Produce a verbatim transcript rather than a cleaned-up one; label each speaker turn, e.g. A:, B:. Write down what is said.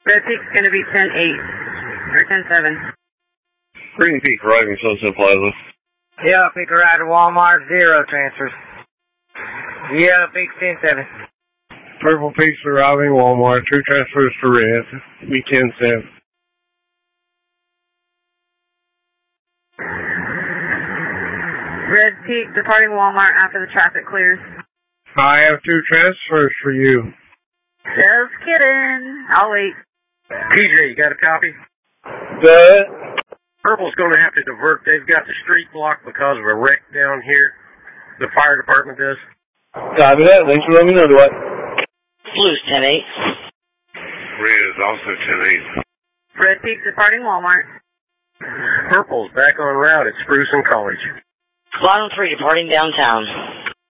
A: Red Peak's going to be ten eight, or ten seven.
B: Green Peak arriving Sunset Plaza.
C: Yellow Peak arrived at Walmart, zero transfers. Yellow Peak ten seven.
D: Purple Peak's arriving Walmart, two transfers to Red, be ten seven.
A: Red Peak departing Walmart after the traffic clears.
D: I have two transfers for you.
A: Just kidding. I'll wait.
E: P J, you got a copy?
D: Good.
E: Purple's going to have to divert. They've got the street blocked because of a wreck down here. The fire department does.
D: Copy that. Thanks for letting me know, Dwight.
F: Blue's ten eight.
B: Red is also ten eight.
A: Red Peak departing Walmart.
E: Purple's back on route at Spruce and College.
F: Squadron three departing downtown.